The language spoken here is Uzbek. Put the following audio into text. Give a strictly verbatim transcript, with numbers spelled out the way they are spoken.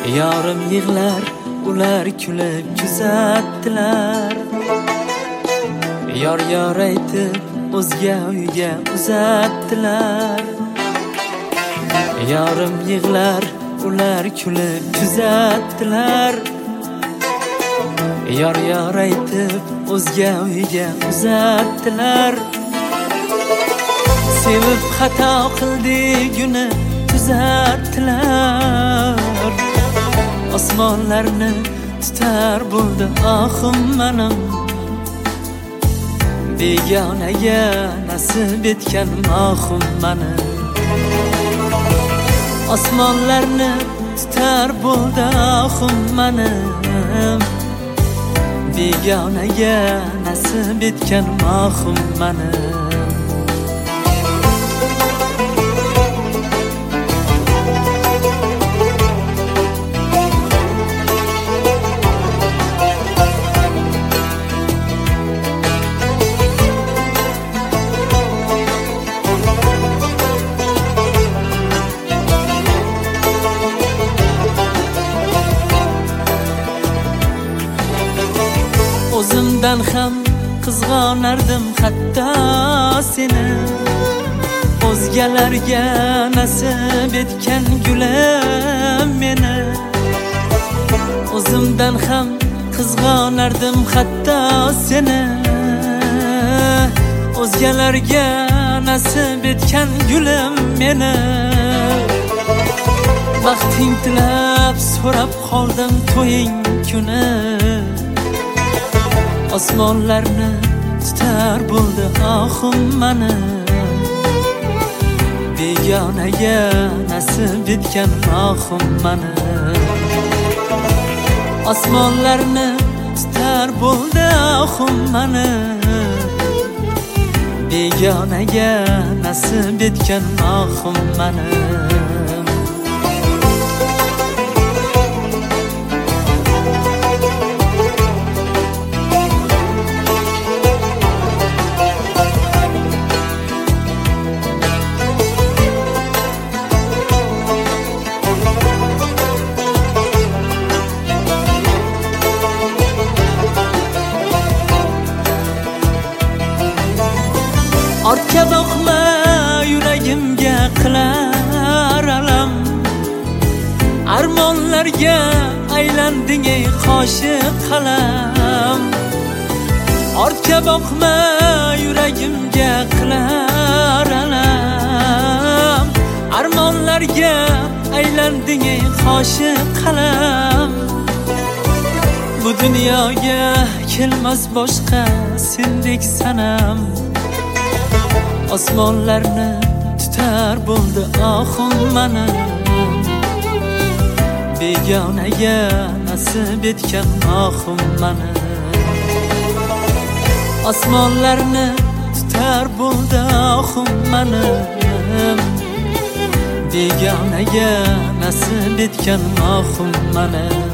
Yorim yig'lar, ular kulib kuzatdilar. Yor yor aytib o'zga uyga uzatdilar. Yorim yig'lar, ular kulib kuzatdilar. Yor yor aytib o'zga uyga uzatdilar. Sevib xato qildiguni tuzatdilar. Osmonlarni tutar bo'ldi oxim mening. Begonaga nasib etgan oxim mening. Osmonlarni tutar bo'ldi oxim mening. Begonaga nasib etgan oxim mening. O'zimdan ham qizg'onardim hatto seni. O'zgalarga nasib etgan gulim meni. O'zimdan ham qizg'onardim hatto seni. O'zgalarga nasib etgan gulim meni. Vaqting tilab so'rab qoldim to'ying kuni. Osmonlarni tutar bo'ldi oxim mening. Begonaga nasib etgan oxim mening. Osmonlarni tutar bo'ldi oxim mening. Begonaga nasib etgan oxim mening. Ortga boqma yuragimga qilar alam. Armonlarga aylanding ey qoshiq qalam. Ortga boqma yuragimga qilar alam. Armonlarga aylanding ey qoshiq qalam. Bu dunyoga kelmas boshqa sendek sanam. Osmonlarni tutar bo'ldi oxim mening. Begonaga nasib etgan oxim mening. Osmonlarni tutar bo'ldi oxim mening. Begonaga nasib etgan oxim mening.